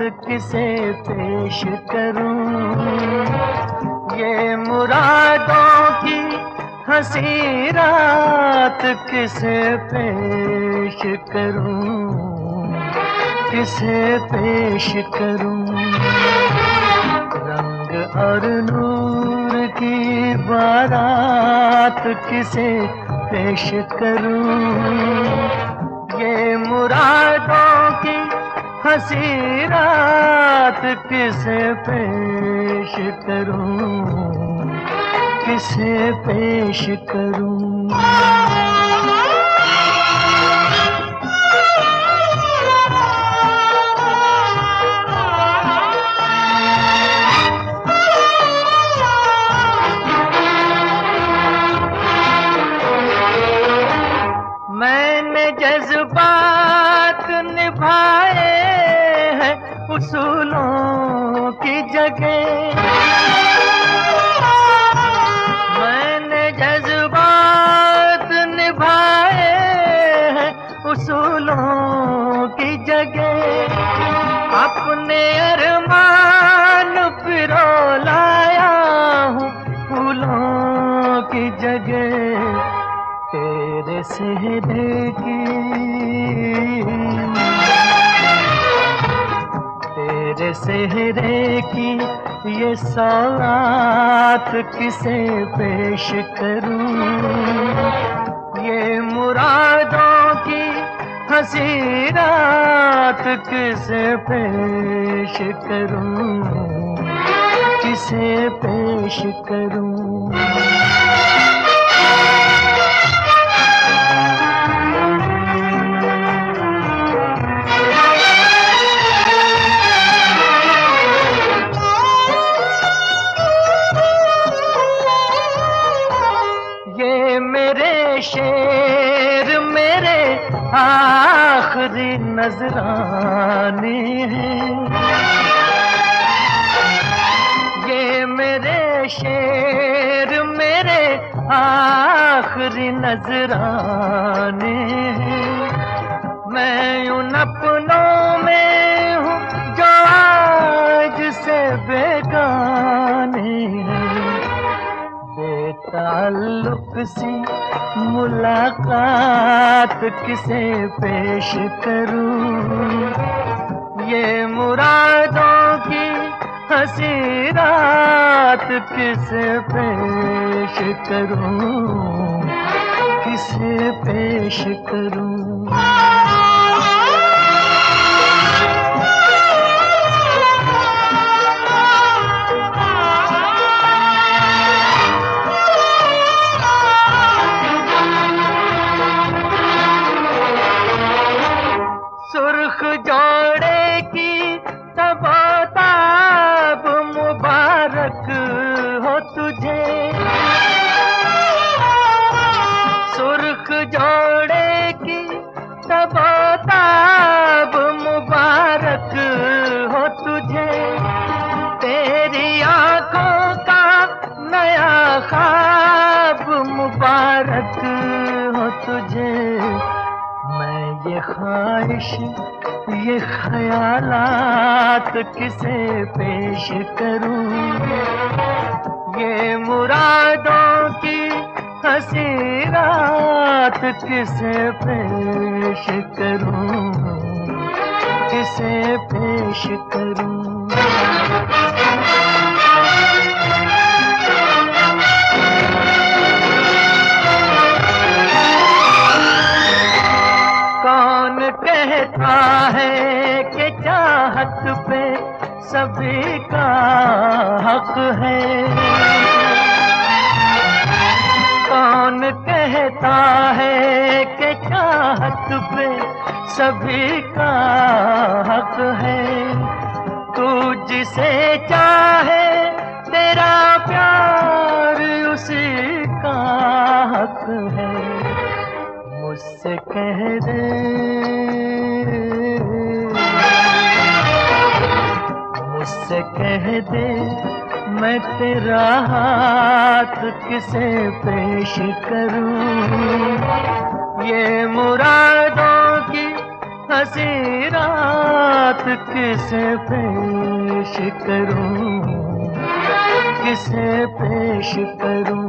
किसे पेश करूं, ये मुरादों की हंसी रात किसे पेश करूं, किसे पेश करूं। रंग और नूर की बारात किसे पेश करूं, ये मुरादों की हंसी रात किसे पेश करूं, किसे पेश करूं। मैंने जज्बात निभाए हैं उसूलों की जगह, मैंने जज्बात निभाए हैं उसूलों की जगह। अपने अरमान पिरो लाया हूँ फूलों की जगह। तेरे सेहरे की, तेरे सेहरे की ये सौगात किसे पेश करूं, ये मुरादों की हंसी रात किसे पेश करूं, किसे पेश करूं। मेरे शेर मेरे आखिरी नजराने हैं, ये मेरे शेर मेरे आखिरी नजराने हैं। मैं उन अपनों में हूँ जो आज से बेगाने हैं। बेताल्लुक सी मुलाकात किसे पेश करूं, ये मुरादों की हंसी रात किसे पेश करूं, किसे पेश करूं। सुर्ख जोड़े की तबताब मुबारक हो तुझे, सुर्ख जोड़े की तबताब मुबारक हो तुझे। तेरी आंखों का नया ख्वाब मुबारक हो तुझे। मैं ये ख्वाहिश ये ख्यालात किसे पेश करूं, ये मुरादों की हंसी रात किसे पेश करूं, किसे पेश करूं। कौन कहता है कि चाहत पे सभी का हक है, कौन कहता है कि चाहत पे सभी का हक है। तू जिसे चाहे तेरा प्यार उसी का हक है। मुझसे कह दे, मुझसे कह दे मैं तेरा हाथ किसे पेश करूं, ये मुरादों की हंसी रात किसे पेश करूं, किसे पेश करूं।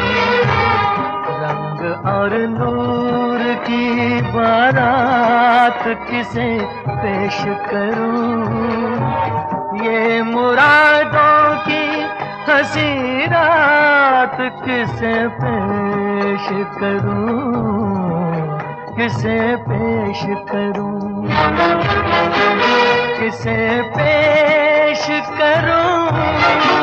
रंग और नूर की बारात किसे पेश करूं। ये मुरादों की हंसी रात किसे पेश करूं, किसे पेश करूं, किसे पेश करूं।